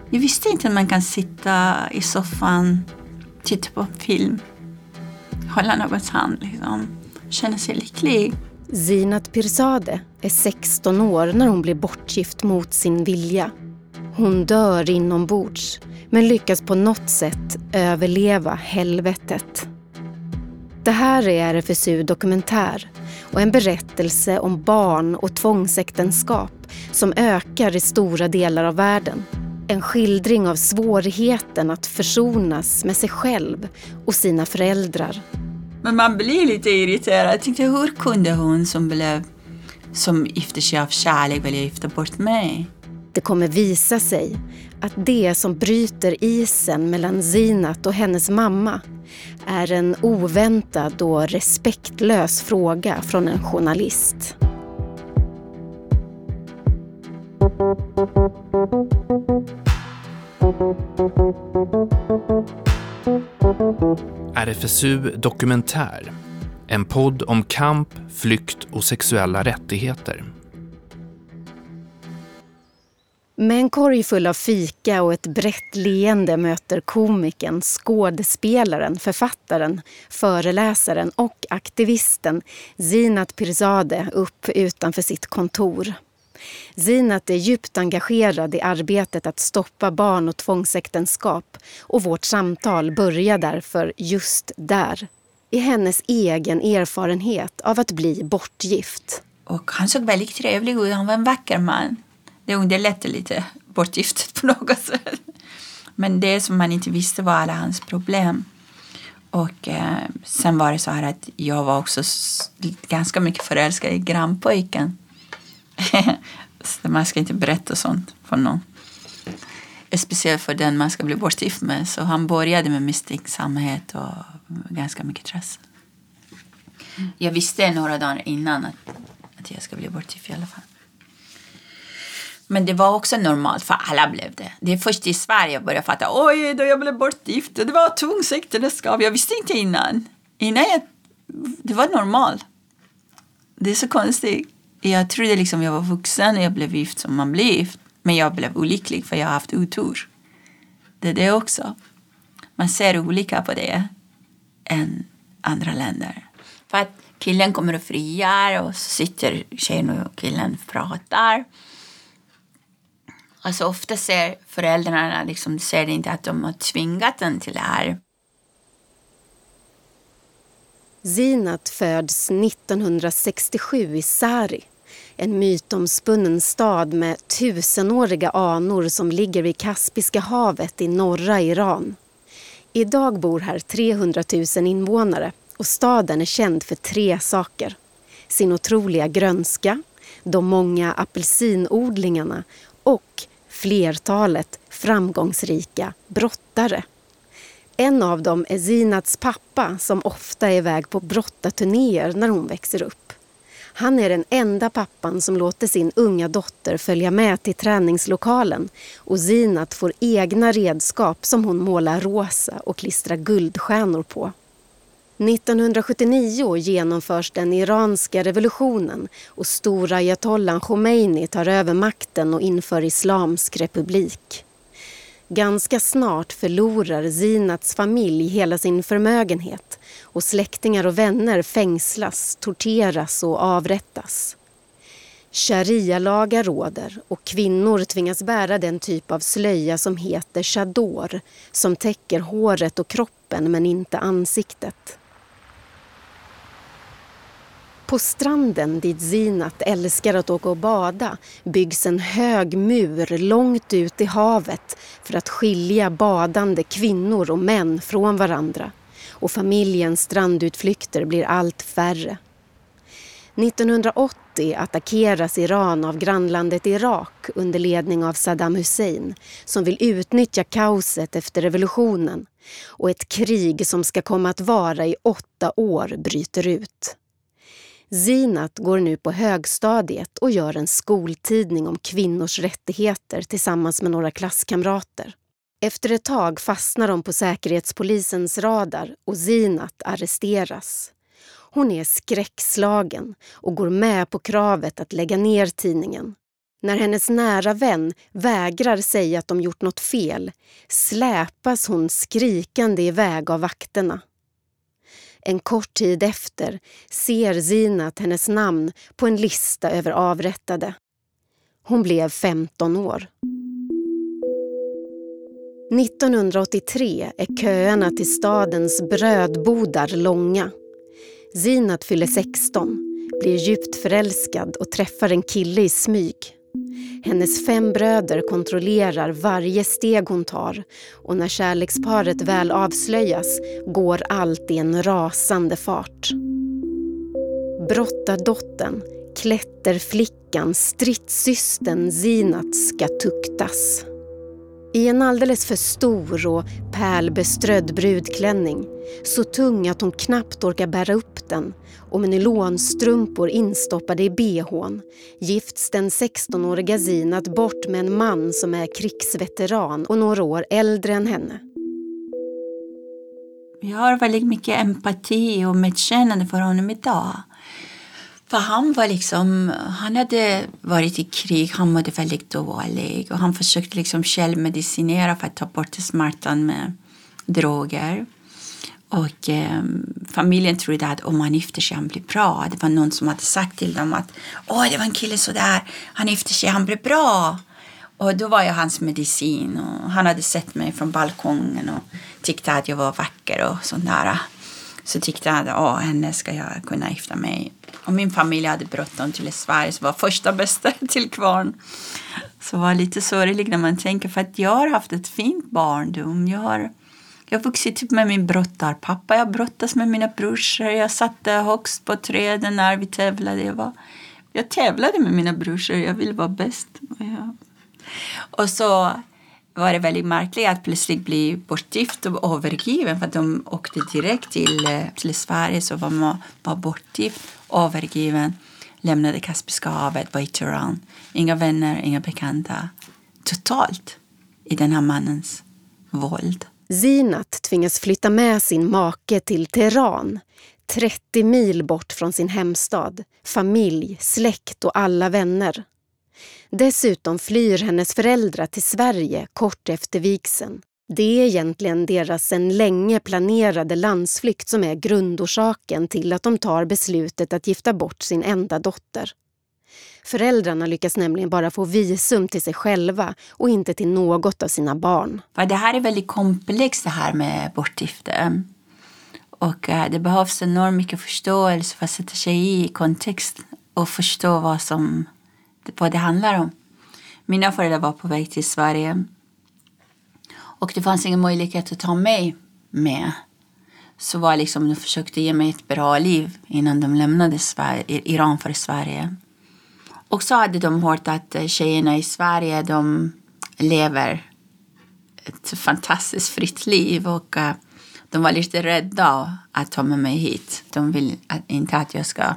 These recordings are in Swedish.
Jag visste inte att man kan sitta i soffan, titta på film, hålla någons hand, liksom. Känna sig lycklig. Zinat Pirzadeh är 16 år när hon blir bortgift mot sin vilja. Hon dör inombords, men lyckas på något sätt överleva helvetet. Det här är RFSU Dokumentär och en berättelse om barn och tvångsäktenskap som ökar i stora delar av världen. En skildring av svårigheten att försonas med sig själv och sina föräldrar. Men man blir lite irriterad. Jag tänkte, hur kunde hon som gifte sig av kärlek vilja gifta bort mig? Det kommer visa sig att det som bryter isen mellan Zinat och hennes mamma är en oväntad och respektlös fråga från en journalist. RFSU Dokumentär. En podd om kamp, flykt och sexuella rättigheter. Med en korg full av fika och ett brett leende möter komikern, skådespelaren, författaren, föreläsaren och aktivisten Zinat Pirzadeh upp utanför sitt kontor. Zinat är djupt engagerad i arbetet att stoppa barn- och tvångsäktenskap och vårt samtal börjar därför just där, i hennes egen erfarenhet av att bli bortgift. Och han såg väldigt trevlig ut, han var en vacker man. Det underlättade lite bortgiftet på något sätt. Men det som man inte visste var alla hans problem. Och sen var det så här att jag var också ganska mycket förälskad i grannpojken. Så man ska inte berätta sånt för någon. Speciellt för den man ska bli bortgift med. Så han började med misstänksamhet och ganska mycket stress. Jag visste några dagar innan att jag ska bli bortgift i alla fall. Men det var också normalt, för alla blev det. Det är först i Sverige jag började fatta, oj då jag blev bortgift. Det var tvångsäktenskap. Jag visste inte innan. Det var normalt. Det är så konstigt. Jag trodde liksom jag var vuxen och jag blev gift som man blir gift. Men jag blev olycklig för jag har haft otur. Det är det också. Man ser olika på det än andra länder. För att killen kommer och friar och så sitter tjejen och killen och pratar. Alltså ofta ser föräldrarna liksom, ser inte att de har tvingat den till det här. Zinat föds 1967 i Sari, en mytomspunnen stad med 1000-åriga anor som ligger vid Kaspiska havet i norra Iran. Idag bor här 300 000 invånare och staden är känd för 3 saker. Sin otroliga grönska, de många apelsinodlingarna och flertalet framgångsrika brottare. En av dem är Zinats pappa som ofta är iväg på brottarturnéer när hon växer upp. Han är den enda pappan som låter sin unga dotter följa med till träningslokalen och Zinat får egna redskap som hon målar rosa och klistrar guldstjärnor på. 1979 genomförs den iranska revolutionen och stora ayatollah Khomeini tar över makten och inför islamsk republik. Ganska snart förlorar Zinats familj hela sin förmögenhet och släktingar och vänner fängslas, torteras och avrättas. Sharia-lagar råder och kvinnor tvingas bära den typ av slöja som heter chador, som täcker håret och kroppen men inte ansiktet. På stranden dit Zinat älskar att åka och bada byggs en hög mur långt ut i havet för att skilja badande kvinnor och män från varandra. Och familjens strandutflykter blir allt färre. 1980 attackeras Iran av grannlandet Irak under ledning av Saddam Hussein som vill utnyttja kaoset efter revolutionen. Och ett krig som ska komma att vara i 8 år bryter ut. Zinat går nu på högstadiet och gör en skoltidning om kvinnors rättigheter tillsammans med några klasskamrater. Efter ett tag fastnar de på säkerhetspolisens radar och Zinat arresteras. Hon är skräckslagen och går med på kravet att lägga ner tidningen. När hennes nära vän vägrar säga att de gjort något fel släpas hon skrikande iväg av vakterna. En kort tid efter ser Zinat hennes namn på en lista över avrättade. Hon blev 15 år. 1983 är köerna till stadens brödbodar långa. Zinat fyller 16, blir djupt förälskad och träffar en kille i smyg. Hennes 5 bröder kontrollerar varje steg hon tar och när kärleksparet väl avslöjas går allt i en rasande fart. Brottardottern, klätterflickan, stridssystern Zinat ska tuktas. I en alldeles för stor och pärlbeströdd brudklänning, så tung att hon knappt orkar bära upp den och med nylonstrumpor instoppade i BH:n, gifts den 16-åriga Zinat bort med en man som är krigsveteran och några år äldre än henne. Jag har väldigt mycket empati och medkännande för honom idag. För han hade varit i krig, han mådde väldigt dålig och han försökte självmedicinera för att ta bort smärtan med droger. Och familjen trodde att om han gifter sig han blir bra. Det var någon som hade sagt till dem att det var en kille sådär, han gifter sig, han blir bra. Och då var jag hans medicin och han hade sett mig från balkongen och tyckte att jag var vacker och sånt där. Så tyckte han att henne ska jag kunna gifta mig. Och min familj hade bråttom till Sverige så var första bästa till kvarn. Så var lite sorgligt när man tänker för att jag har haft ett fint barndom. Jag har vuxit upp med min brottarpappa. Jag brottas med mina brorsor. Jag satte högst på träden när vi tävlade. Jag tävlade med mina brorsor. Jag ville vara bäst. Och så var det väldigt märkligt att plötsligt bli bortgift och övergiven. För att de åkte direkt till Sverige så var man bortgift, övergiven. Lämnade Kaspiska havet, var i Teheran. Inga vänner, inga bekanta. Totalt i den här mannens våld. Zinat tvingas flytta med sin make till Teheran, 30 mil bort från sin hemstad, familj, släkt och alla vänner. Dessutom flyr hennes föräldrar till Sverige kort efter vigseln. Det är egentligen deras sedan länge planerade landsflykt som är grundorsaken till att de tar beslutet att gifta bort sin enda dotter. Föräldrarna lyckas nämligen bara få visum till sig själva och inte till något av sina barn. För det här är väldigt komplext det här med bortgifte. Och det behövs enormt mycket förståelse för att sätta sig i kontext och förstå vad det handlar om. Mina föräldrar var på väg till Sverige. Och det fanns ingen möjlighet att ta mig med. Så de försökte ge mig ett bra liv innan de lämnade Iran för Sverige. Och så hade de hört att tjejerna i Sverige, de lever ett fantastiskt fritt liv. Och de var lite rädda att ta med mig hit. De vill inte att jag ska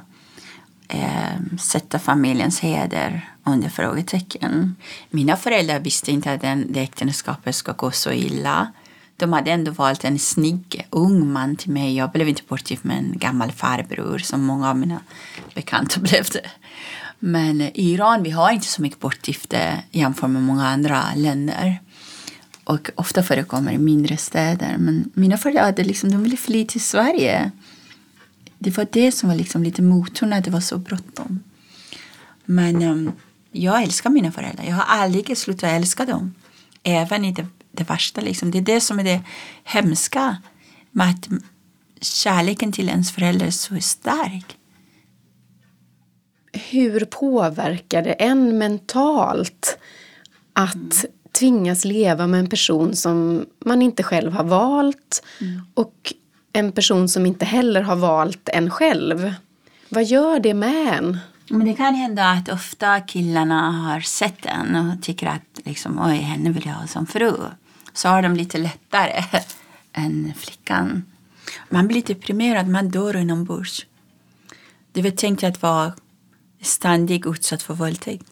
sätta familjens heder under frågetecken. Mina föräldrar visste inte att det äktenskapet ska gå så illa. De hade ändå valt en snygg, ung man till mig. Jag blev inte bortgift med en gammal farbror som många av mina bekanta blev det. Men i Iran, vi har inte så mycket bortgifte jämfört med många andra länder. Och ofta förekommer i mindre städer. Men mina föräldrar hade de ville fly till Sverige. Det var det som var lite motorn att det var så bråttom. Men jag älskar mina föräldrar. Jag har aldrig slutat älska dem. Även i det värsta. Det är det som är det hemska. Med att kärleken till ens föräldrar är så stark. Hur påverkar det en mentalt att tvingas leva med en person som man inte själv har valt och en person som inte heller har valt en själv? Vad gör det med en? Men det kan hända att ofta killarna har sett en och tycker att henne vill jag ha som fru. Så har de lite lättare än flickan. Man blir deprimerad, man dör inombords. Det var tänkt att vara ständigt utsatt för våldtäkt.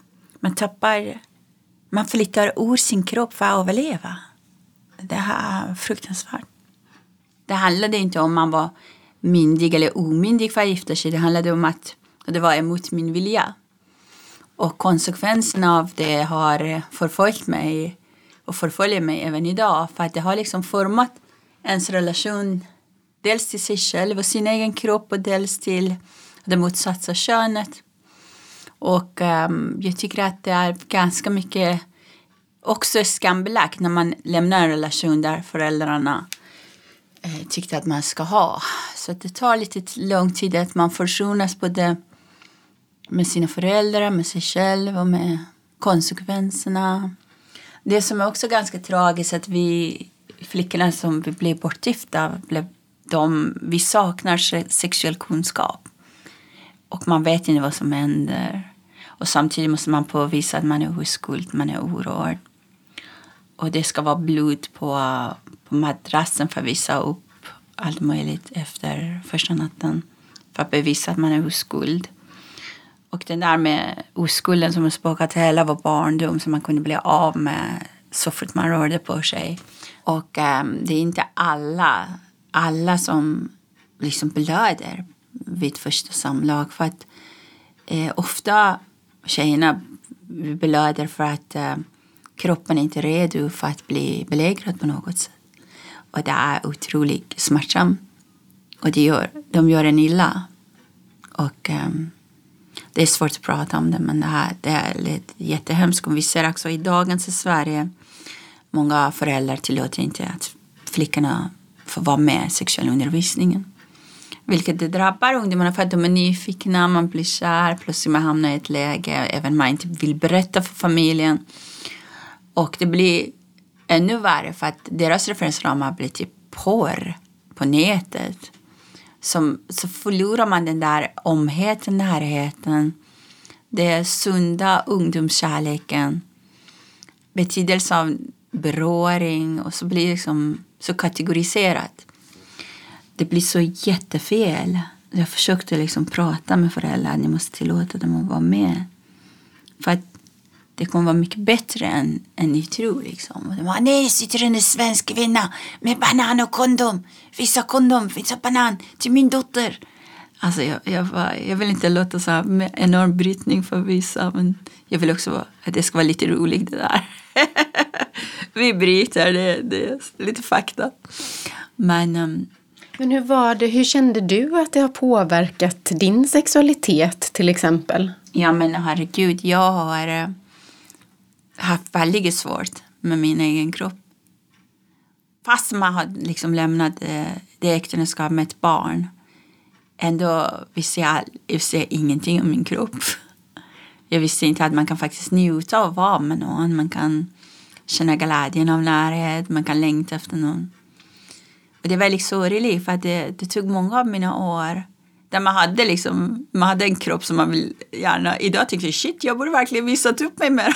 Man flyttar ur sin kropp för att överleva. Det här är fruktansvärt. Det handlade inte om man var myndig eller omyndig för att gifta sig. Det handlade om att det var emot min vilja. Och konsekvenserna av det har förföljt mig och förföljer mig även idag. För att det har liksom format ens relation dels till sig själv och sin egen kropp och dels till det motsatta könet. Och jag tycker att det är ganska mycket också skambelagt när man lämnar en relation där föräldrarna tyckte att man ska ha. Så det tar lite lång tid att man försonas både med sina föräldrar, med sig själv och med konsekvenserna. Det som är också ganska tragiskt att vi flickorna som vi blev bortgifta, vi saknar sexuell kunskap. Och man vet inte vad som händer. Och samtidigt måste man påvisa att man är oskuld, man är orörd. Och det ska vara blod på madrassen för att visa upp allt möjligt efter första natten. För att bevisa att man är oskuld. Och den där med oskulden som har spåkat hela vår barndom som man kunde bli av med så fort man rörde på sig. Och det är inte alla som liksom blöder vid första samlag. För att ofta tjejerna blöder för att kroppen är inte redo för att bli belägrad på något sätt. Och det är otroligt smärtsamt. Och de gör en illa. Och det är svårt att prata om det, men det är jättehemskt. Och vi ser också i dagens i Sverige många föräldrar tillåter inte att flickorna får vara med i sexualundervisningen. Vilket det drabbar ungdomarna för att de är nyfikna, man blir kär, plötsligt man hamnar i ett läge, även man inte vill berätta för familjen. Och det blir ännu värre för att deras referensramar blir typ porr på nätet. Så förlorar man den där omheten, närheten, det sunda ungdomskärleken, betydelse av beröring och så blir det liksom så kategoriserat. Det blir så jättefel. Jag försökte liksom prata med föräldrar, ni måste tillåta dem att vara med. För att det kommer vara mycket bättre än ni tror liksom. Och de bara, nej, sitter en svensk kvinna med banan och kondom. Visa kondom, visa banan till min dotter. Alltså jag vill inte låta så här med enorm brytning för vissa, men jag vill också att det ska vara lite roligt det där. Vi bryter, det är lite fakta. Men hur var det? Hur kände du att det har påverkat din sexualitet till exempel? Ja men herregud, jag har haft väldigt svårt med min egen kropp. Fast man har liksom lämnat det äktenskap med ett barn. Ändå visste jag ingenting om min kropp. Jag visste inte att man kan faktiskt njuta av att vara med någon. Man kan känna glädjen av närhet. Man kan längta efter någon. Och det är väldigt sorgligt för att det tog många av mina år. Där man hade en kropp som man vill gärna. Idag tycker jag, shit, jag borde verkligen visat upp mig mer.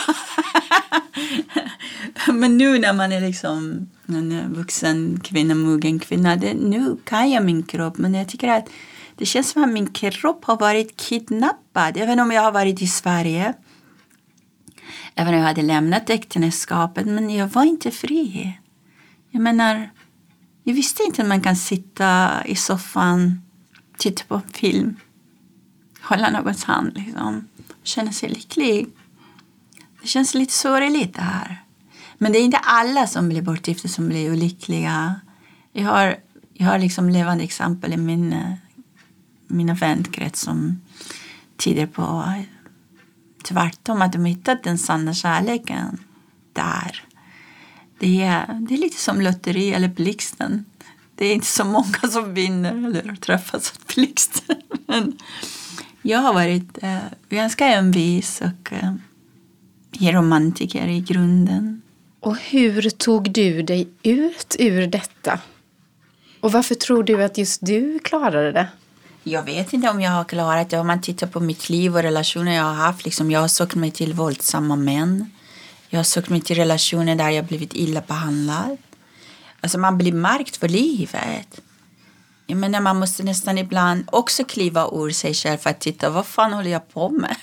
Men nu när man är liksom en vuxen kvinna, mogen kvinna. Nu kan jag min kropp. Men jag tycker att det känns som att min kropp har varit kidnappad. Även om jag har varit i Sverige. Även om jag hade lämnat äktenskapet. Men jag var inte fri. Jag menar, jag visste inte att man kan sitta i soffan, titta på en film, hålla någons hand liksom, känna sig lycklig. Det känns lite sorgligt det här. Men det är inte alla som blir bortgifta som blir olyckliga. Jag har liksom levande exempel i mina vänkrets som tyder på tvärtom att de hittat den sanna kärleken där. Det är lite som lotteri eller blixten. Det är inte så många som vinner eller träffas av blixten. Men jag har varit ganska envis och romantiker i grunden. Och hur tog du dig ut ur detta? Och varför tror du att just du klarade det? Jag vet inte om jag har klarat det. Om man tittar på mitt liv och relationer jag har haft. Liksom, jag har sökt mig till våldsamma män. Jag har sökt mig till relationer där jag blivit illa behandlad. Alltså man blir märkt för livet. Jag menar man måste nästan ibland också kliva ur sig själv för att titta. Vad fan håller jag på med?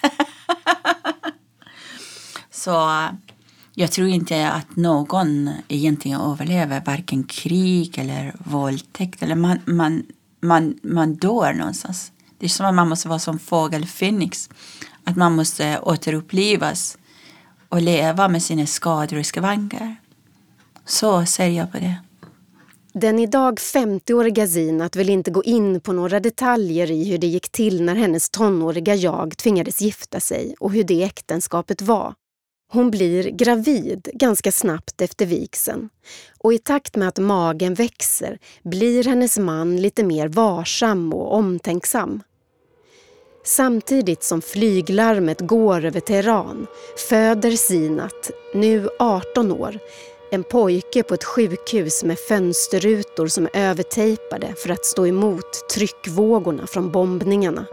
Så jag tror inte att någon egentligen överlever varken krig eller våldtäkt. Eller man dör någonstans. Det är som att man måste vara som fågel Phoenix. Att man måste återupplivas och leva med sina skador och skavanker. Så ser jag på det. Den idag 50-åriga Zinat vill inte gå in på några detaljer i hur det gick till när hennes tonåriga jag tvingades gifta sig och hur det äktenskapet var. Hon blir gravid ganska snabbt efter vigseln och i takt med att magen växer blir hennes man lite mer varsam och omtänksam. Samtidigt som flyglarmet går över Teheran föder Zinat, nu 18 år, en pojke på ett sjukhus med fönsterrutor som är övertejpade för att stå emot tryckvågorna från bombningarna.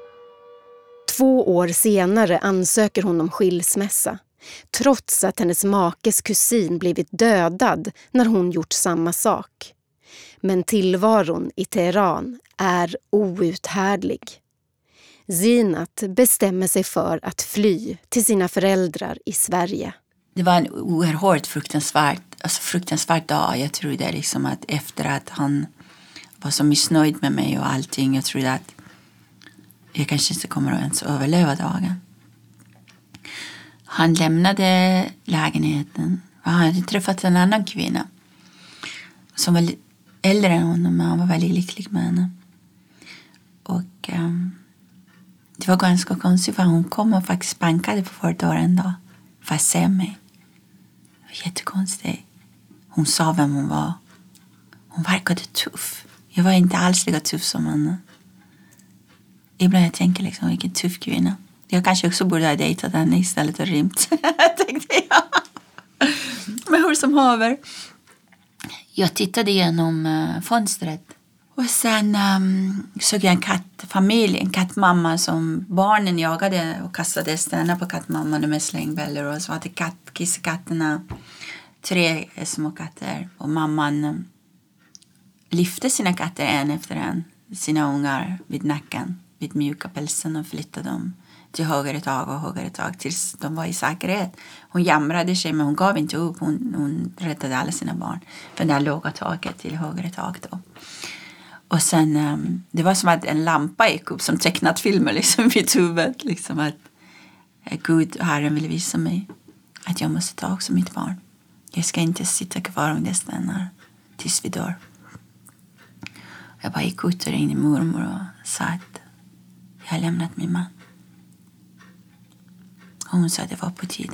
2 år senare ansöker hon om skilsmässa, trots att hennes makes kusin blivit dödad när hon gjort samma sak. Men tillvaron i Teheran är outhärdlig. Zinat bestämmer sig för att fly till sina föräldrar i Sverige. Det var en oerhört fruktansvärd dag. Jag trodde liksom att efter att han var så missnöjd med mig och allting. Jag trodde att jag kanske inte kommer att ens överleva dagen. Han lämnade lägenheten. Han hade träffat en annan kvinna. Som var äldre än honom, men han var väldigt lycklig med henne. Och det var ganska konstigt för hon kom och faktiskt bankade på vår dag för att se mig. Det var jättekonstigt. Hon sa vem hon var. Hon verkade tuff. Jag var inte alls lika tuff som henne. Ibland jag tänker liksom, vilken tuff kvinna. Jag kanske också borde ha dejtat henne istället för rymt. Tänkte jag. Men hur som haver. Jag tittade igenom fönstret. Och sen såg jag en kattfamilj, en kattmamma som barnen jagade och kastade stenar på kattmamman med slängbällor. Och så hade kissekatterna 3 små katter. Och mamman lyfte sina katter en efter en, sina ungar vid nacken, vid mjuka pälsen och flyttade dem till höger ett tag tills de var i säkerhet. Hon jamrade sig men hon gav inte upp. Hon räddade alla sina barn för det låga taket till höger ett tag då. Och sen, det var som att en lampa gick upp som tecknat filmer liksom vid huvudet. Liksom att Gud, Herren ville visa mig att jag måste ta också mitt barn. Jag ska inte sitta kvar om det stannar tills vi dör. Jag bara gick ut och ringde mormor och sa att jag har lämnat min man. Och hon sa att det var på tiden.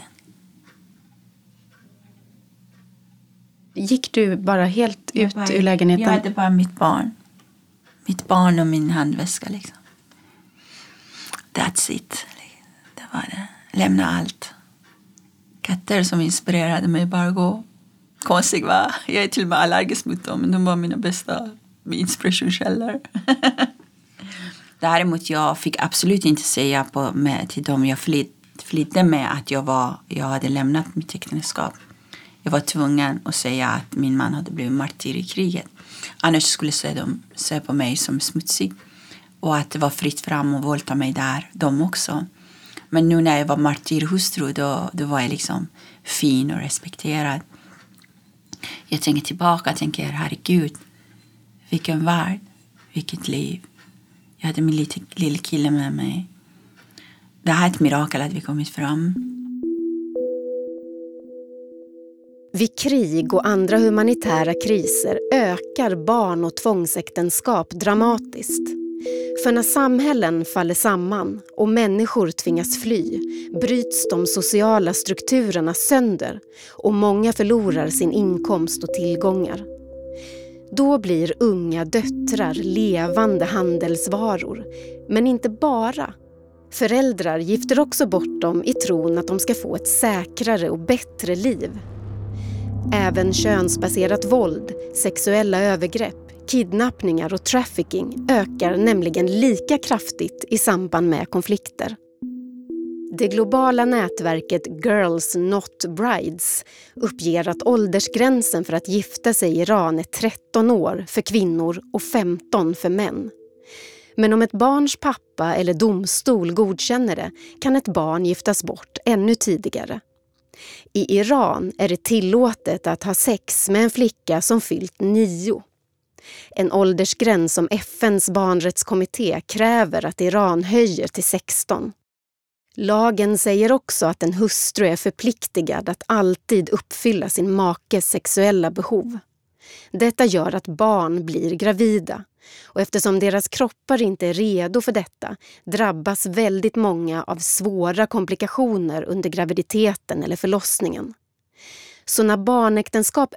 Gick du bara helt ut ur lägenheten? Jag hade bara mitt barn. Mitt barn och min handväska liksom. That's it. Det var det. Lämna allt. Katter som inspirerade mig bara gå. Konstigt va? Jag är till och med allergisk mot dem. Men de var mina bästa inspirationskällor. Däremot jag fick absolut inte säga till dem jag flydde med att jag hade lämnat mitt äktenskap. Jag var tvungen att säga att min man hade blivit martyr i kriget. Annars skulle de se på mig som smutsig. Och att det var fritt fram och våldta mig där, de också. Men nu när jag var martyrhustru då var jag liksom fin och respekterad. Jag tänker tillbaka och tänker, herregud, vilken värld, vilket liv. Jag hade min lilla kille med mig. Det här är ett mirakel att vi kommit fram. Vid krig och andra humanitära kriser ökar barn- och tvångsäktenskap dramatiskt. För när samhällen faller samman och människor tvingas fly bryts de sociala strukturerna sönder och många förlorar sin inkomst och tillgångar. Då blir unga döttrar levande handelsvaror, men inte bara. Föräldrar gifter också bort dem i tron att de ska få ett säkrare och bättre liv. Även könsbaserat våld, sexuella övergrepp, kidnappningar och trafficking ökar nämligen lika kraftigt i samband med konflikter. Det globala nätverket Girls Not Brides uppger att åldersgränsen för att gifta sig i Iran är 13 år för kvinnor och 15 för män. Men om ett barns pappa eller domstol godkänner det kan ett barn giftas bort ännu tidigare. I Iran är det tillåtet att ha sex med en flicka som fyllt 9. En åldersgräns som FN:s barnrättskommitté kräver att Iran höjer till 16. Lagen säger också att en hustru är förpliktigad att alltid uppfylla sin makes sexuella behov. Detta gör att barn blir gravida, och eftersom deras kroppar inte är redo för detta drabbas väldigt många av svåra komplikationer under graviditeten eller förlossningen. Så när barnäktenskap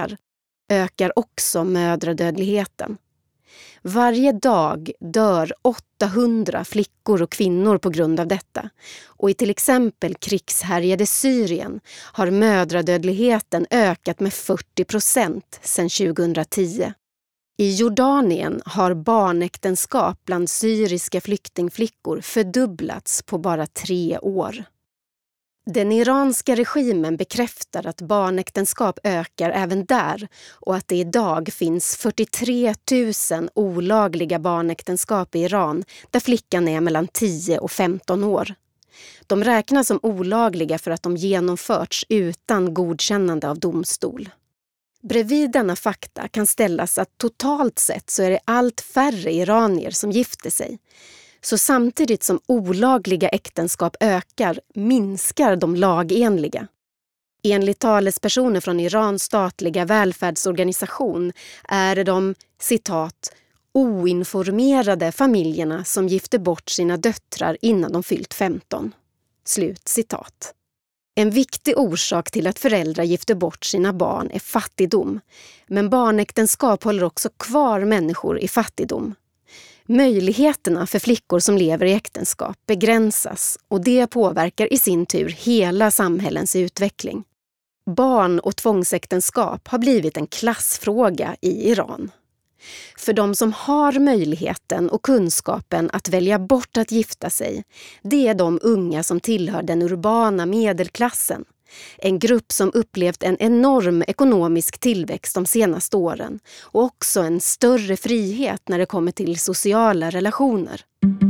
ökar också mödradödligheten. Varje dag dör 800 flickor och kvinnor på grund av detta. Och i till exempel krigshärjade Syrien har mödradödligheten ökat med 40% sedan 2010. I Jordanien har barnäktenskap bland syriska flyktingflickor fördubblats på bara 3 år. Den iranska regimen bekräftar att barnäktenskap ökar även där och att det idag finns 43 000 olagliga barnäktenskap i Iran där flickan är mellan 10 och 15 år. De räknas som olagliga för att de genomförts utan godkännande av domstol. Bredvid denna fakta kan ställas att totalt sett så är det allt färre iranier som gifter sig. Så samtidigt som olagliga äktenskap ökar minskar de lagenliga. Enligt talespersoner från Irans statliga välfärdsorganisation är det de, citat, oinformerade familjerna som gifter bort sina döttrar innan de fyllt 15. Slut citat. En viktig orsak till att föräldrar gifter bort sina barn är fattigdom. Men barnäktenskap håller också kvar människor i fattigdom. Möjligheterna för flickor som lever i äktenskap begränsas och det påverkar i sin tur hela samhällens utveckling. Barn- och tvångsäktenskap har blivit en klassfråga i Iran. För de som har möjligheten och kunskapen att välja bort att gifta sig, det är de unga som tillhör den urbana medelklassen. En grupp som upplevt en enorm ekonomisk tillväxt de senaste åren och också en större frihet när det kommer till sociala relationer.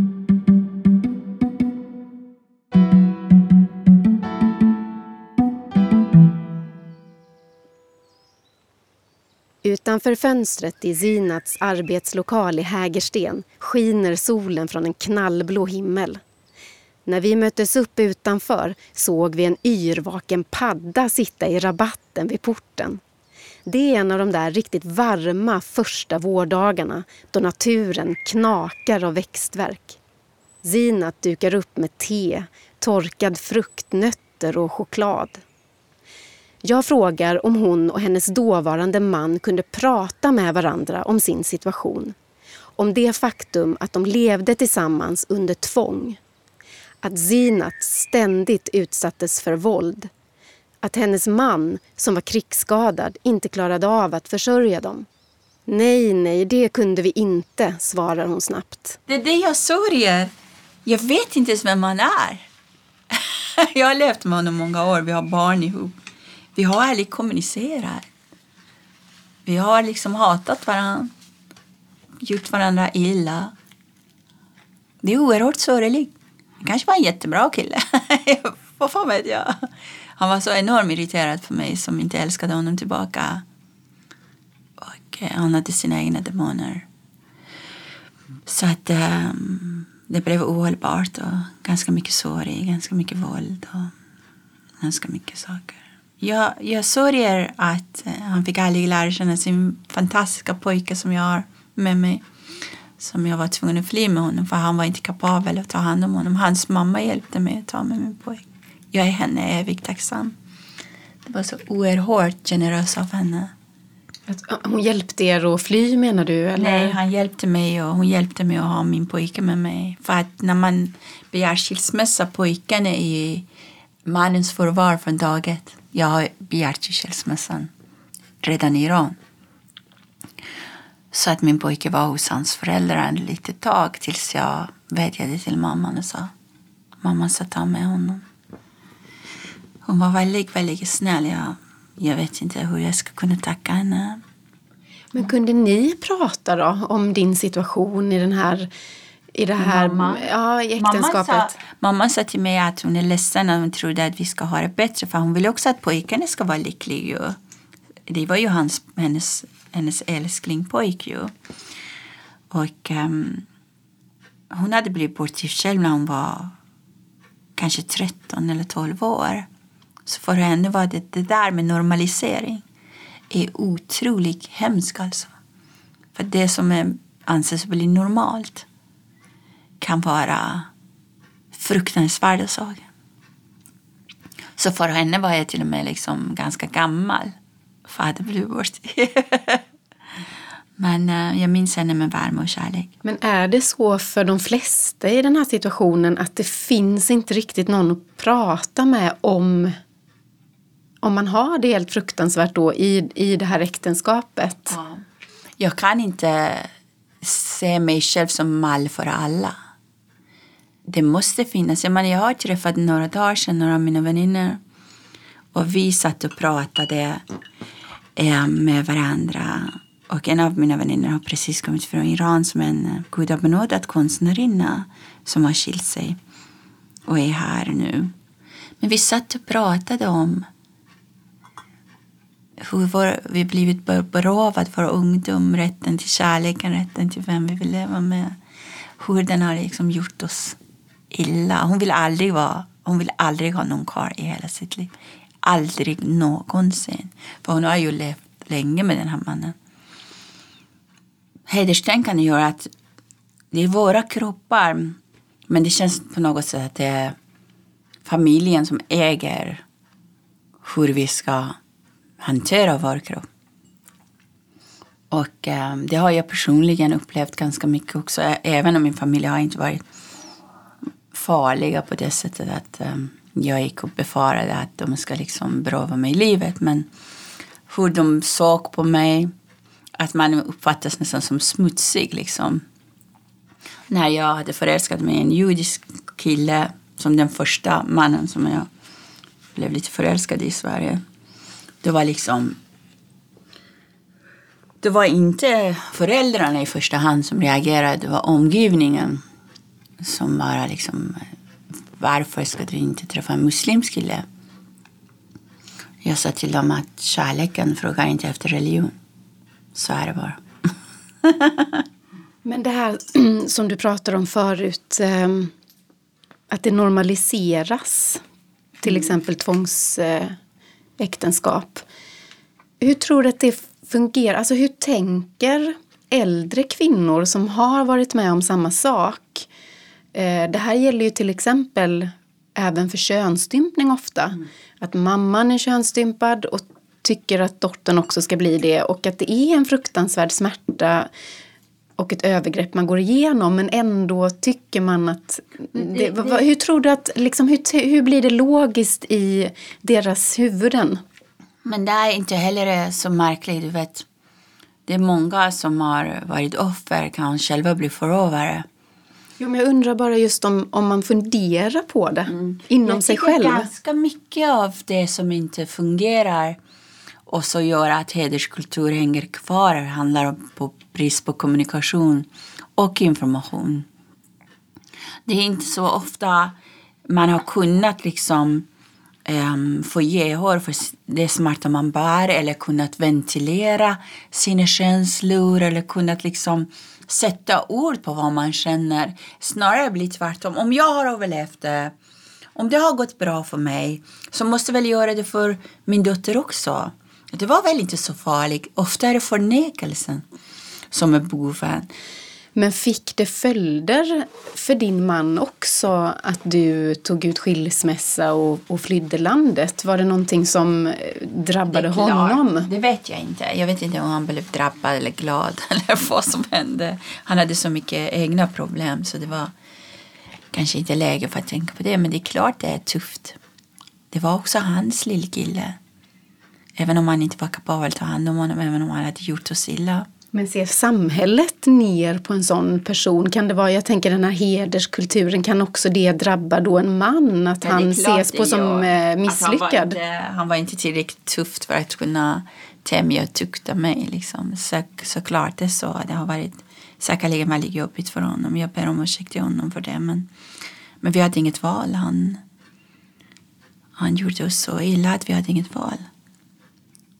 Utanför fönstret i Zinats arbetslokal i Hägersten skiner solen från en knallblå himmel. När vi möttes upp utanför såg vi en yrvaken padda sitta i rabatten vid porten. Det är en av de där riktigt varma första vårdagarna då naturen knakar av växtverk. Zinat dukar upp med te, torkad frukt, nötter och choklad. Jag frågar om hon och hennes dåvarande man kunde prata med varandra om sin situation. Om det faktum att de levde tillsammans under tvång. Att Zinat ständigt utsattes för våld. Att hennes man, som var krigsskadad, inte klarade av att försörja dem. Nej, det kunde vi inte, svarar hon snabbt. Det är det jag sörjer. Jag vet inte ens vem man är. Jag har levt med honom många år, vi har barn ihop. Vi har aldrig kommunicerat. Vi har liksom hatat varandra. Gjort varandra illa. Det är oerhört sorgligt. Han kanske var en jättebra kille. Vad fan vet jag. Han var så enormt irriterad för mig som inte älskade honom tillbaka. Och han hade sina egna demoner. Så att det blev ohållbart och ganska mycket sorg, ganska mycket våld och ganska mycket saker. Jag sörjer att han fick aldrig lära känna sin fantastiska pojke som jag har med mig. Som jag var tvungen att fly med honom för han var inte kapabel att ta hand om honom. Hans mamma hjälpte mig att ta med min pojke. Jag är henne evigt tacksam. Det var så oerhört generös av henne. Hon hjälpte er att fly menar du? Eller? Nej, han hjälpte mig och hon hjälpte mig att ha min pojke med mig. För att när man begär skilsmässa, pojken är i mannens förvar från dag ett. Jag har begärt skilsmässan redan i Iran. Så att min pojke var hos hans föräldrar en litet tag tills jag vädjade till mamman och sa mamma ska ta med honom. Hon var väldigt, väldigt snäll. Jag vet inte hur jag ska kunna tacka henne. Men kunde ni prata då om din situation i det här i äktenskapet? Mamma sa till mig att hon är ledsen och hon trodde att vi ska ha det bättre. För hon vill också att pojkarna ska vara lyckliga. det var ju hennes älsklingpojk ju. Och hon hade blivit bortgift själv när hon var kanske 13 eller 12 år. Så för henne var det där med normalisering är otroligt hemskt alltså. För det som anses bli normalt kan vara fruktansvärda saker. Så för henne var jag till och med liksom ganska gammal för att bli bortgift. Men jag minns henne med värme och kärlek. Men är det så för de flesta i den här situationen att det finns inte riktigt någon att prata med om man har det helt fruktansvärt då i det här äktenskapet? Ja. Jag kan inte se mig själv som mall för alla. Det måste finnas. Jag har träffat några dagar sedan några av mina vänner och vi satt och pratade med varandra. Och en av mina vänner har precis kommit från Iran som en gudabenådad konstnärinna som har skilt sig och är här nu. Men vi satt och pratade om hur vi blivit berövad för ungdom, rätten till kärleken, rätten till vem vi vill leva med. Hur den har liksom gjort oss illa. Hon vill aldrig ha någon karl i hela sitt liv. Aldrig någonsin. För hon har ju levt länge med den här mannen. Hederstänkande gör att det är våra kroppar, men det känns på något sätt att det är familjen som äger hur vi ska hantera vår kropp. Och det har jag personligen upplevt ganska mycket också. Även om min familj har inte varit farliga på det sättet att jag gick och befarade att de ska liksom beröva mig livet. Men hur de såg på mig, att man uppfattas nästan som smutsig liksom. När jag hade förälskat mig i en judisk kille som den första mannen som jag blev lite förälskad i Sverige. Det var inte föräldrarna i första hand som reagerade. Det var omgivningen som bara liksom, varför ska du inte träffa en muslimsk kille? Jag sa till dem att kärleken frågar inte efter religion. Så är det bara. Men det här som du pratade om förut, att det normaliseras, till exempel tvångsäktenskap. Hur tror du att det fungerar? Alltså hur tänker äldre kvinnor som har varit med om samma sak? Det här gäller ju till exempel även för könsstympning ofta. Att mamman är könsstympad och tycker att dottern också ska bli det. Och att det är en fruktansvärd smärta och ett övergrepp man går igenom. Men ändå tycker man att... hur tror du att... Liksom, hur blir det logiskt i deras huvuden? Men det är inte heller så märkligt, du vet. Det är många som har varit offer, kan själva bli förövare. Jo, men jag undrar bara just om man funderar på det inom sig själv. Jag tycker ganska mycket av det som inte fungerar och så gör att hederskultur hänger kvar handlar om brist på kommunikation och information. Det är inte så ofta man har kunnat liksom få gehör för det smärta man bär eller kunnat ventilera sina känslor eller kunnat liksom sätta ord på vad man känner. Snarare blir tvärtom. Om jag har överlevt det, om det har gått bra för mig, så måste jag väl göra det för min dotter också. Det var väl inte så farligt. Ofta är det förnekelsen som är boven. Men fick det följder för din man också att du tog ut skilsmässa och flydde landet? Var det någonting som drabbade honom? Det vet jag inte. Jag vet inte om han blev drabbad eller glad eller vad som hände. Han hade så mycket egna problem så det var kanske inte läge för att tänka på det. Men det är klart det är tufft. Det var också hans lillkille. Även om han inte var kapabel att ta hand om honom, även om han hade gjort oss illa. Men ser samhället ner på en sån person? Kan det vara, jag tänker den här hederskulturen, kan också det drabba då en man? Att han ses på som misslyckad? Han var inte tillräckligt tufft för att kunna tämja och tukta mig. Liksom. Såklart det är så. Det har varit säkerligen väldigt jobbigt för honom. Jag ber om ursäkt till honom för det. Men vi hade inget val. Han gjorde oss så illa att vi hade inget val.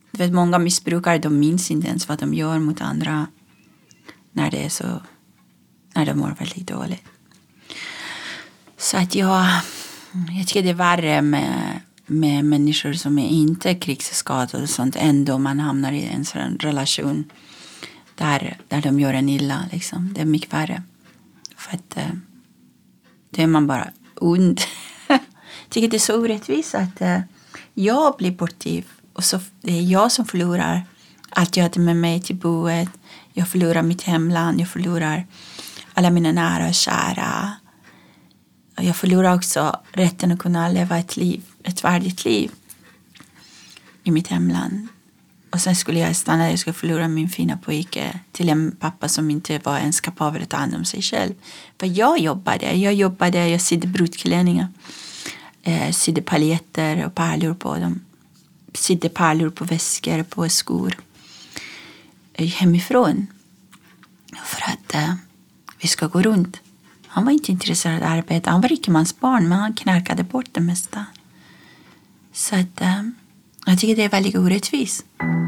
Du vet, många missbrukare, de minns inte ens vad de gör mot andra när de mår väldigt dåligt. Så att jag tycker det är värre med människor som är inte krigsskadade och sånt, ändå man hamnar i en sån relation där de gör en illa liksom. Det är mycket värre. För att det är man bara ond. Jag tycker det är så orättvist att jag blir bortgift och så det är jag som förlorar allt jag hade med mig till boet. Jag förlorar mitt hemland, jag förlorar alla mina nära och kära. Jag förlorar också rätten att kunna leva ett värdigt liv i mitt hemland. Och sen skulle jag stanna, jag skulle förlora min fina pojke till en pappa som inte var ens kapabel att ta hand om sig själv. För jag jobbade, jag sydde brudklänningar. Sydde paljetter och pärlor på dem. Sydde pärlor på väskor, på skor. Hemifrån. För att vi ska gå runt. Han var inte intresserad av arbete. Han var rikemansbarn, men han knarkade bort det mesta. Så att jag tycker det är väldigt orättvist.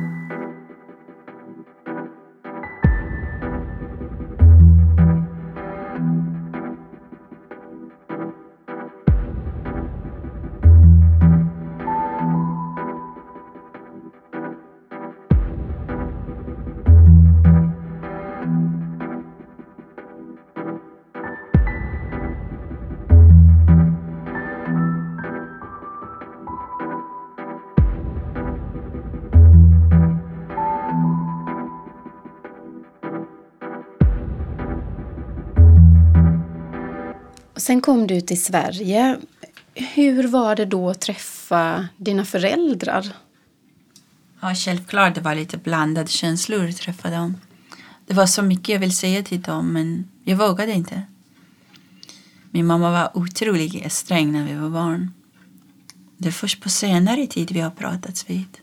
Sen kom du till Sverige. Hur var det då att träffa dina föräldrar? Ja, självklart. Det var lite blandade känslor att träffa dem. Det var så mycket jag ville säga till dem, men jag vågade inte. Min mamma var otroligt sträng när vi var barn. Det är först på senare tid vi har pratats vid.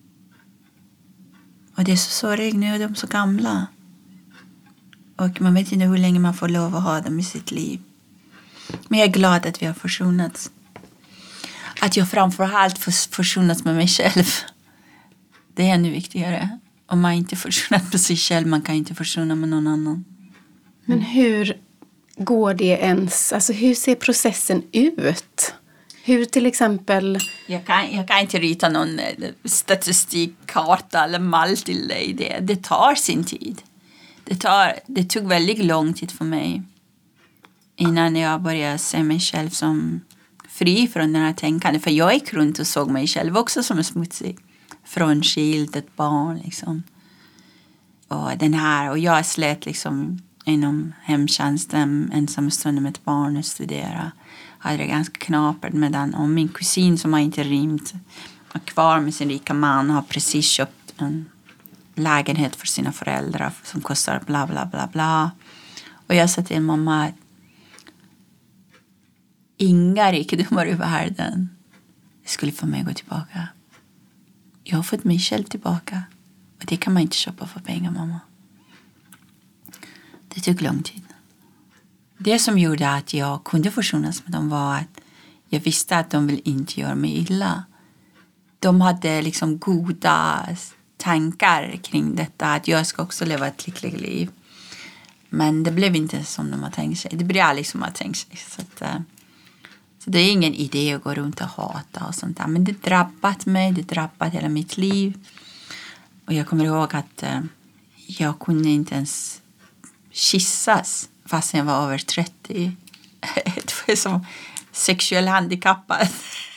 Och det är så sorgligt, nu är de så gamla. Och man vet inte hur länge man får lov att ha dem i sitt liv. Men jag är glad att vi har försonats. Att jag framförallt försonats med mig själv. Det är ännu viktigare. Om man inte försonat med sig själv, man kan inte försona med någon annan. Men hur går det ens? Alltså hur ser processen ut? Hur till exempel... Jag kan inte rita någon statistikkarta eller mall till dig. Det tar sin tid. Det tog väldigt lång tid för mig. Innan jag började se mig själv som fri från den här tänkande. För jag gick runt och såg mig själv också som smutsig. Frånskild, ett barn liksom. Och jag slet liksom inom hemtjänsten ensamstående med ett barn och studera. Hade det ganska knapert med den. Och min kusin som har inte rymt var kvar med sin rika man. Har precis köpt en lägenhet för sina föräldrar som kostar bla bla bla bla. Och jag sa till mamma att inga rikedomar i världen skulle få mig gå tillbaka. Jag har fått mig själv tillbaka. Och det kan man inte köpa för pengar, mamma. Det tog lång tid. Det som gjorde att jag kunde försonas med dem var att jag visste att de vill inte göra mig illa. De hade liksom goda tankar kring detta. Att jag ska också leva ett lyckligt liv. Men det blev inte som de har tänkt sig. Det blir aldrig som de har tänkt sig. Så det är ingen idé att gå runt och hata och sånt där. Men det drabbat mig. Det drabbat hela mitt liv. Och jag kommer ihåg att jag kunde inte ens kyssas fast jag var över 30. Det var som sexuell handikappad.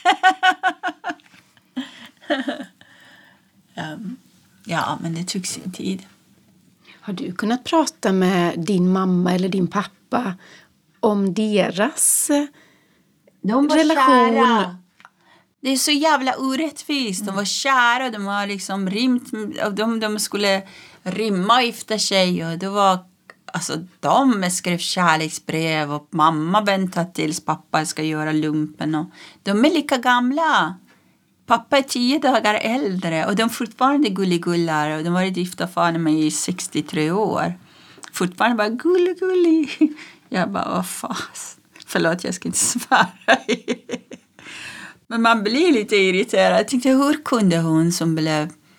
Ja, men det tog sin tid. Har du kunnat prata med din mamma eller din pappa om deras relation? Kära. Det är så jävla orättvist. De var kära, de har liksom rymt. De skulle rymma och gifta sig. Och det var, alltså, de skrev kärleksbrev. Och mamma väntar tills pappa ska göra lumpen. Och de är lika gamla. Pappa är 10 dagar äldre. Och de är fortfarande gulligullar. Och de har varit gifta fan med i 63 år. Fortfarande bara gullig. Jag bara, vad fast. Förlåt, jag ska inte svära. Men man blir lite irriterad. Jag tänkte, hur kunde hon som blev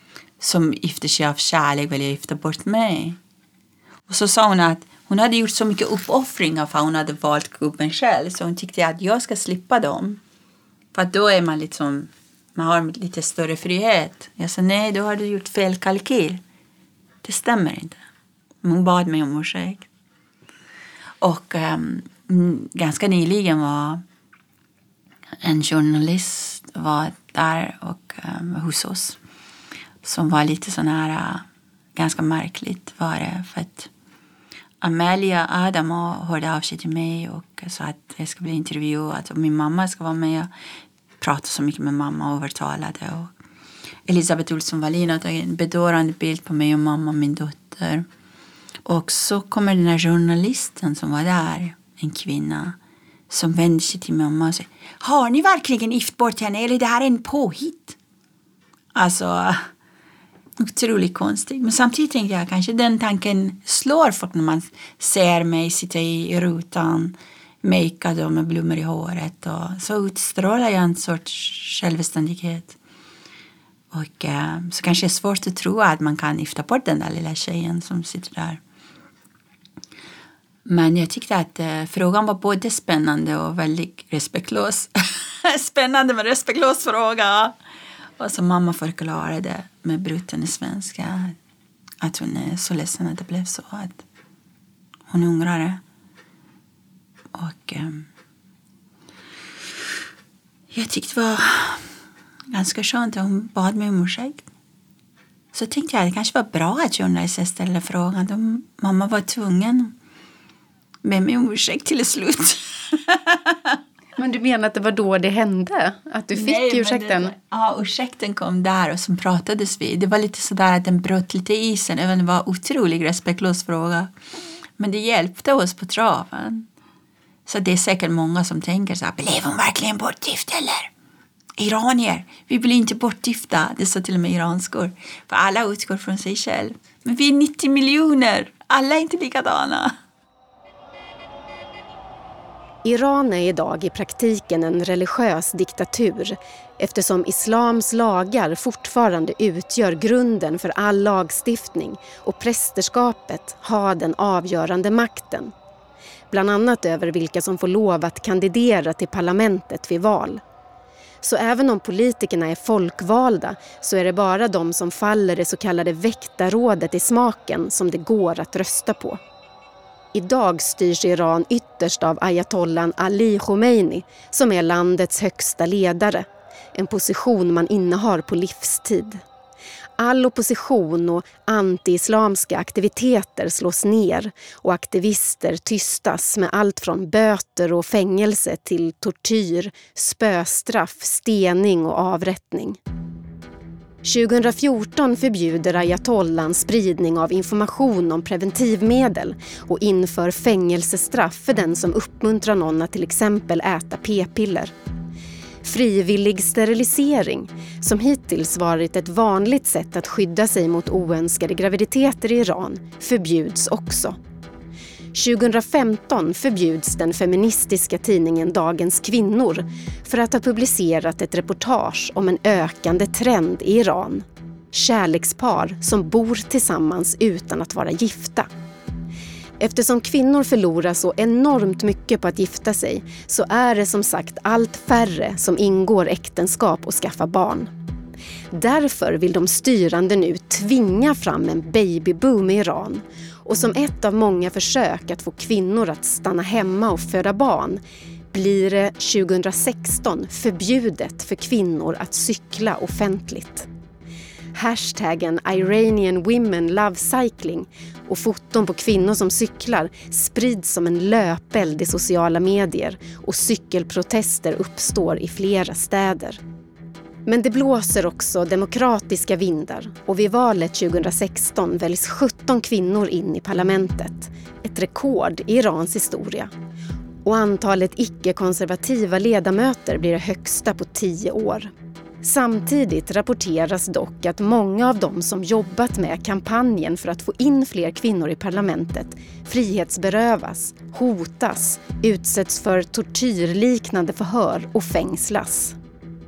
som gifte sig av kärlek ville gifta bort mig. Och så sa hon att hon hade gjort så mycket uppoffringar för hon hade valt gubben själv. Så hon tyckte att jag ska slippa dem. För att då är man liksom, man har lite större frihet. Jag sa nej, då har du gjort fel kalkyl. Det stämmer inte. Hon bad mig om ursäkt. Och ganska nyligen var en journalist var där och hos oss. Som var lite sån här, ganska märkligt var det. För att Amelia Adamo hörde av sig till mig och sa att jag ska bli intervjuad. Och min mamma ska vara med. Jag pratade så mycket med mamma och övertalade. Och Elisabeth Olsson Wallin har tagit en bedårande bild på mig och mamma och min dotter. Och så kommer den här journalisten som var där, en kvinna, som vänder sig till mamma och säger: har ni verkligen gift bort henne eller är det här en påhitt? Alltså, otroligt konstigt. Men samtidigt tänkte jag kanske den tanken slår folk när man ser mig sitta i rutan, makead och med blommor i håret. Och så utstrålar jag en sorts självständighet. Och så kanske det är svårt att tro att man kan gifta bort den där lilla tjejen som sitter där. Men jag tyckte att frågan var både spännande och väldigt respektlös. Spännande men respektlös fråga. Och så mamma förklarade med bruten svenska att hon är så ledsen att det blev så. Att hon ångrar. Och jag tyckte det var ganska skönt att hon bad mig om ursäkt. Så tänkte jag att det kanske var bra att journalisten ställde frågan. Mamma var tvungen med mig om ursäkt till slut. Men du menar att det var då det hände? Att du fick ursäkten? Ja, ursäkten kom där och så pratades vi. Det var lite sådär att den bröt lite isen. Även det var en otroligt respektlös fråga. Men det hjälpte oss på traven. Så det är säkert många som tänker så här: blev hon verkligen bortgift eller? Iranier, vi blir inte bortgifta. Det sa till och med iranskor. För alla utgår från sig själv. Men vi är 90 miljoner. Alla är inte likadana. Iran är idag i praktiken en religiös diktatur eftersom islams lagar fortfarande utgör grunden för all lagstiftning och prästerskapet har den avgörande makten. Bland annat över vilka som får lov att kandidera till parlamentet vid val. Så även om politikerna är folkvalda så är det bara de som faller det så kallade väktarrådet i smaken som det går att rösta på. Idag styrs Iran ytterst av ayatollan Ali Khomeini som är landets högsta ledare, en position man innehar på livstid. All opposition och anti-islamska aktiviteter slås ner och aktivister tystas med allt från böter och fängelse till tortyr, spöstraff, stening och avrättning. 2014 förbjuder ayatollan spridning av information om preventivmedel och inför fängelsestraff för den som uppmuntrar någon att till exempel äta p-piller. Frivillig sterilisering, som hittills varit ett vanligt sätt att skydda sig mot oönskade graviditeter i Iran, förbjuds också. 2015 förbjuds den feministiska tidningen Dagens kvinnor för att ha publicerat ett reportage om en ökande trend i Iran. Kärlekspar som bor tillsammans utan att vara gifta. Eftersom kvinnor förlorar så enormt mycket på att gifta sig så är det som sagt allt färre som ingår äktenskap och skaffar barn. Därför vill de styrande nu tvinga fram en babyboom i Iran. Och som ett av många försök att få kvinnor att stanna hemma och föda barn blir det 2016 förbjudet för kvinnor att cykla offentligt. Hashtaggen Iranian Women Love Cycling och foton på kvinnor som cyklar sprids som en löpeld i sociala medier och cykelprotester uppstår i flera städer. Men det blåser också demokratiska vindar och vid valet 2016 väljs 17 kvinnor in i parlamentet. Ett rekord i Irans historia. Och antalet icke-konservativa ledamöter blir det högsta på 10 år. Samtidigt rapporteras dock att många av dem som jobbat med kampanjen för att få in fler kvinnor i parlamentet frihetsberövas, hotas, utsätts för tortyrliknande förhör och fängslas.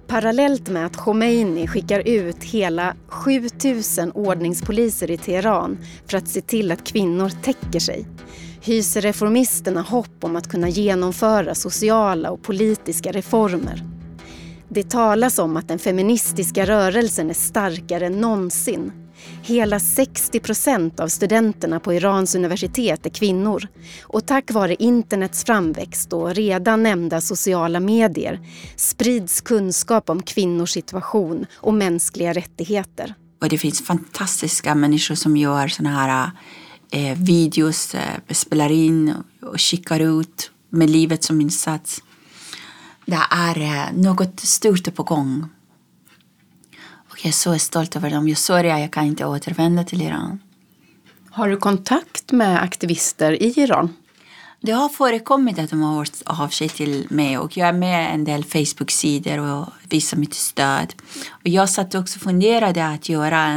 Parallellt med att Khomeini skickar ut hela 7000 ordningspoliser i Teheran för att se till att kvinnor täcker sig, hyser reformisterna hopp om att kunna genomföra sociala och politiska reformer. Det talas om att den feministiska rörelsen är starkare än någonsin. Hela 60% av studenterna på Irans universitet är kvinnor. Och tack vare internets framväxt och redan nämnda sociala medier sprids kunskap om kvinnors situation och mänskliga rättigheter. Och det finns fantastiska människor som gör såna här videos, spelar in och skickar ut med livet som insats. Det är något stort på gång. Och jag är så stolt över dem. Jag sa det, jag kan inte återvända till Iran. Har du kontakt med aktivister i Iran? Det har förekommit att de har hört av sig till mig. Och jag är med en del Facebook-sidor och visar mitt stöd. Och jag satt också och funderade att göra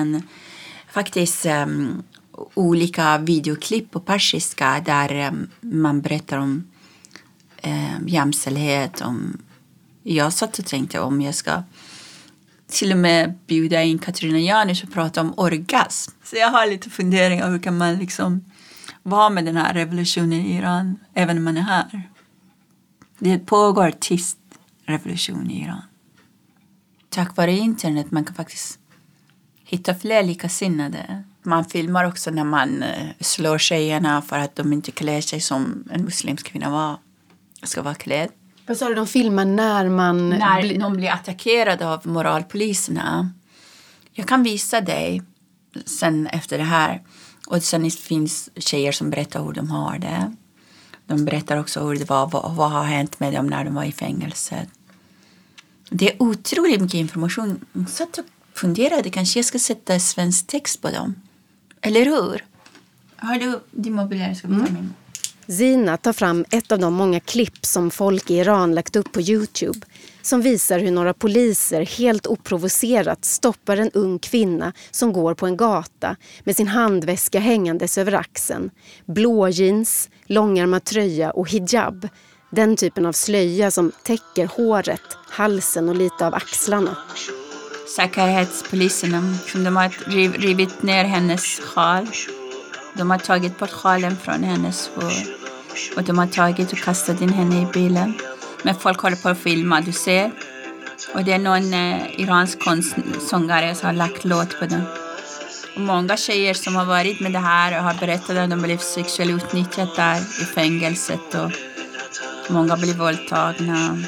olika videoklipp på persiska. Där man berättar om jämställdhet. Jag satt och tänkte om jag ska till och med bjuda in Katarina Janouch och prata om orgasm. Så jag har lite funderingar hur kan man liksom vara med den här revolutionen i Iran även när man är här. Det pågår tyst revolution i Iran. Tack vare internet man kan faktiskt hitta fler likasinnade. Man filmar också när man slår tjejerna för att de inte klär sig som en muslimsk kvinna ska vara klädd. Vad sa du, de filmar när de blir attackerade av moralpoliserna. Jag kan visa dig sen efter det här. Och sen finns tjejer som berättar hur de har det. De berättar också hur det var, vad har hänt med dem när de var i fängelset. Det är otroligt mycket information. Så att jag funderade, kanske jag ska sätta svensk text på dem. Eller hur? Har du din mobil? Ska ta min. Zina tar fram ett av de många klipp som folk i Iran lagt upp på YouTube som visar hur några poliser helt oprovocerat stoppar en ung kvinna som går på en gata med sin handväska hängandes över axeln, blå jeans, långärmad tröja och hijab, den typen av slöja som täcker håret, halsen och lite av axlarna. Säkerhetspoliserna som de har rivit ner hennes sjal. De har tagit bort sjalen från hennes hår. Och de har tagit och kastat in henne i bilen. Men folk håller på att filma, du ser. Och det är någon iransk sångare som har lagt låt på den. Och många tjejer som har varit med det här och har berättat att de blev sexuellt utnyttjade där i fängelset. Och många blev våldtagna.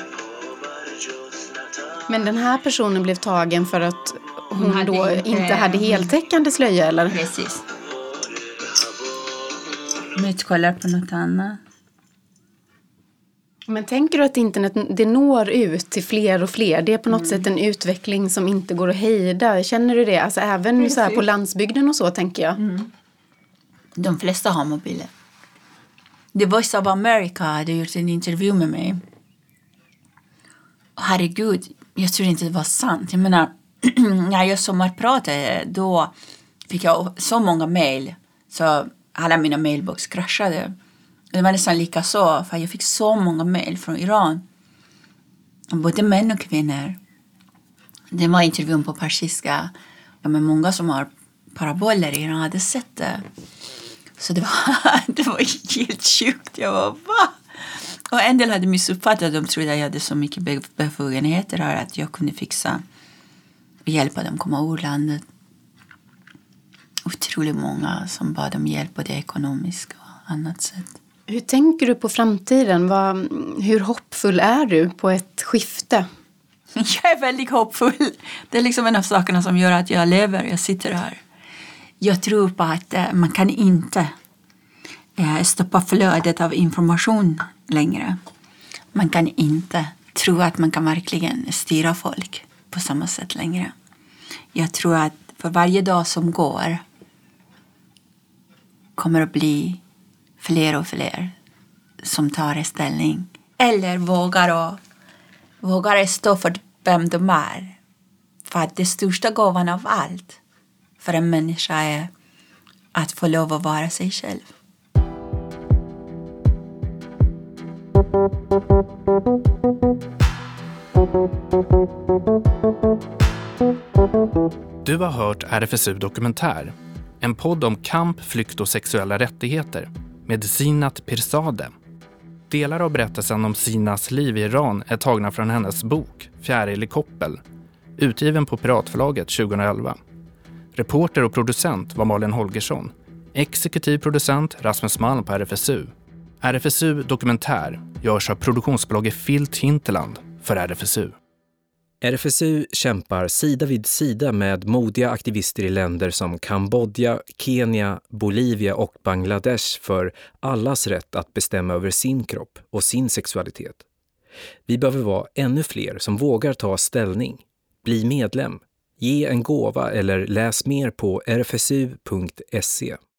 Men den här personen blev tagen för att hon då inte hade heltäckande slöja, eller? Precis. Nu kollar på något annat. Men tänker du att internet det når ut till fler och fler? Det är på något sätt en utveckling som inte går att hejda. Känner du det? Alltså även så här på landsbygden och så, tänker jag. Mm. De flesta har mobiler. The Voice of America hade gjort en intervju med mig. Herregud, jag tror inte det var sant. Jag menar, när jag sommarpratade då fick jag så många mejl så alla mina mailbox kraschade. Det var nästan lika så, för jag fick så många mejl från Iran. Både män och kvinnor. Det var intervjun på persiska. Men många som har paraboler i Iran hade sett det. Så det var helt sjukt. Jag var, va? Och en del hade missuppfattat. De trodde att jag hade så mycket befogenheter här att jag kunde fixa och hjälpa dem komma ur landet. Otroligt många som bad om hjälp på det ekonomiska och annat sätt. Hur tänker du på framtiden? Hur hoppfull är du på ett skifte? Jag är väldigt hoppfull. Det är liksom en av sakerna som gör att jag lever. Jag sitter här. Jag tror på att man kan inte stoppa flödet av information längre. Man kan inte tro att man kan verkligen styra folk på samma sätt längre. Jag tror att för varje dag som går kommer att bli fler och fler som tar ställning. Eller vågar stå för vem de är. För att det största gåvan av allt för en människa är att få lov att vara sig själv. Du har hört RFSU Dokumentär, en podd om kamp, flykt och sexuella rättigheter med Zinat Pirzadeh. Delar av berättelsen om Zinas liv i Iran är tagna från hennes bok Fjäril i koppel, utgiven på Piratförlaget 2011. Reporter och producent var Malin Holgersson. Exekutiv producent Rasmus Malm på RFSU. RFSU Dokumentär görs av produktionsbolaget Filt Hinterland för RFSU. RFSU kämpar sida vid sida med modiga aktivister i länder som Kambodja, Kenya, Bolivia och Bangladesh för allas rätt att bestämma över sin kropp och sin sexualitet. Vi behöver vara ännu fler som vågar ta ställning. Bli medlem, ge en gåva eller läs mer på rfsu.se.